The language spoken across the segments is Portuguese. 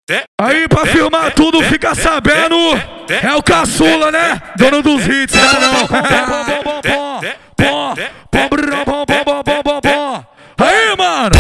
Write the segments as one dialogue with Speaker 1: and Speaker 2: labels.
Speaker 1: Aí pra filmar tudo, fica sabendo, é o caçula, né? Dono dos hits, não. Aí, mano.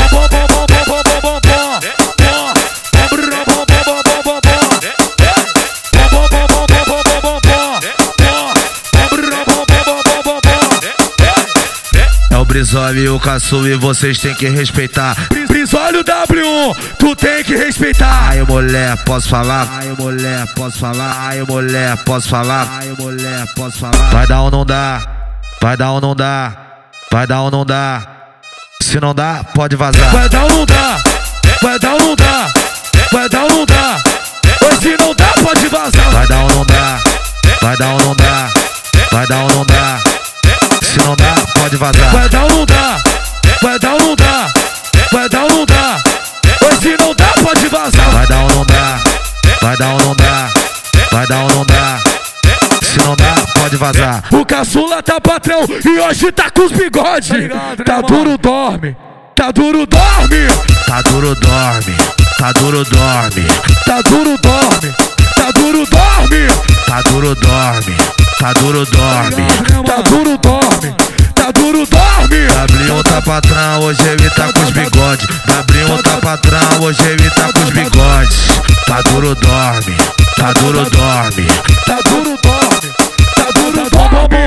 Speaker 2: É o Brizola e o caçula e vocês têm que respeitar.
Speaker 1: Brizola W1, tu tem que respeitar.
Speaker 2: Ai, mulher, posso falar? Ai, mulher, posso falar? Ai, mulher, posso falar? Ai, mulher, posso falar? Vai dar ou não dá? Vai dar ou não dá? Vai dar ou não dá? Se não dá, pode vazar.
Speaker 1: Vai dar ou não dá? Vai dar ou não dá? Vai dar ou não dá? Ou se não dá, pode vazar.
Speaker 2: Vai dar ou não dá? Vai dar ou não dá? Vai dar ou não dá? Se não dá, pode vazar.
Speaker 1: Vai dar ou não dá? Vai dar ou não dá? Vai dar ou não dá? Ou se não dá, pode vazar.
Speaker 2: Vai dar ou não dá? Vai dar ou não dá? Vai dar ou não dá? Se não dá, pode vazar.
Speaker 1: O caçula tá patrão e hoje tá com os bigodes. Tá duro, dorme. Tá duro, dorme.
Speaker 2: Tá duro, dorme. Tá duro, dorme.
Speaker 1: Tá duro, dorme. Tá duro, dorme.
Speaker 2: Tá duro, dorme. Tá duro, dorme.
Speaker 1: Tá duro, dorme. Tá duro, dorme.
Speaker 2: W1 tá patrão, hoje ele tá com os bigodes. W1 tá patrão, hoje ele tá com os bigodes. Tá duro, dorme. Tá duro, dorme.
Speaker 1: Tá duro, dorme. Tá duro, dorme.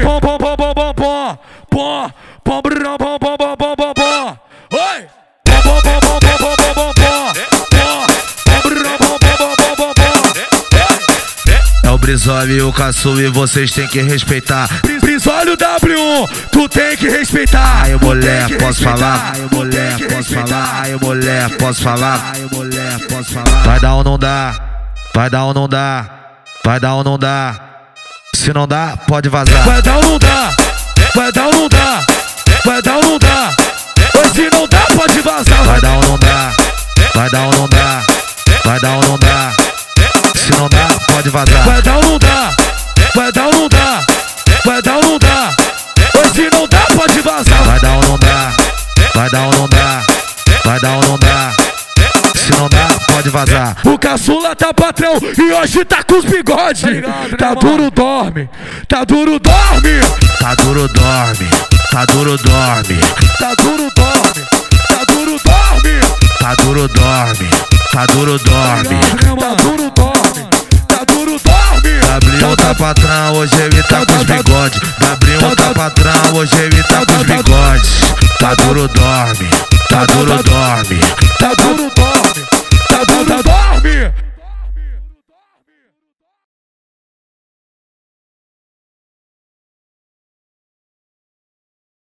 Speaker 1: Oi!
Speaker 2: É o Brizola e o caçula e vocês têm que respeitar.
Speaker 1: Brizola W1, tu tem que respeitar.
Speaker 2: Ai, mulher, posso falar? Ai, mulher, posso falar? Ai, mulher, posso falar? Ai, mulher, posso falar? Vai dar ou não dá? Vai dar ou não dá? Vai dar ou não dá? Se não dá, pode vazar.
Speaker 1: Vai dar ou não dá? Vai dar ou não dá? Vai dar ou não dá? Ou se não dá, pode vazar.
Speaker 2: Vai dar ou não dá? Vai dar ou não dá? Vai dar ou não dá? Se não dá, pode vazar.
Speaker 1: Vai dar ou não dá? Vai dar ou não dá? Vai dar ou não dá? Ou se não dá, pode vazar.
Speaker 2: Vai dar ou não dá? Vai dar ou não dá? Vai dar ou não dá? Se não dá, pode vazar.
Speaker 1: O caçula tá patrão e hoje tá com os bigodes. Tá duro, dorme. Tá duro, dorme.
Speaker 2: Tá duro, dorme. Tá duro, dorme.
Speaker 1: Tá duro, dorme. Tá duro, dorme.
Speaker 2: Tá duro, dorme. Tá duro, dorme.
Speaker 1: Tá duro, dorme. Tá duro, dorme.
Speaker 2: W1 tá patrão, hoje ele tá com os bigodes. W1 tá patrão, hoje ele tá com os bigodes. Tá duro, dorme. Tá duro, dorme.
Speaker 1: Tá duro, dorme.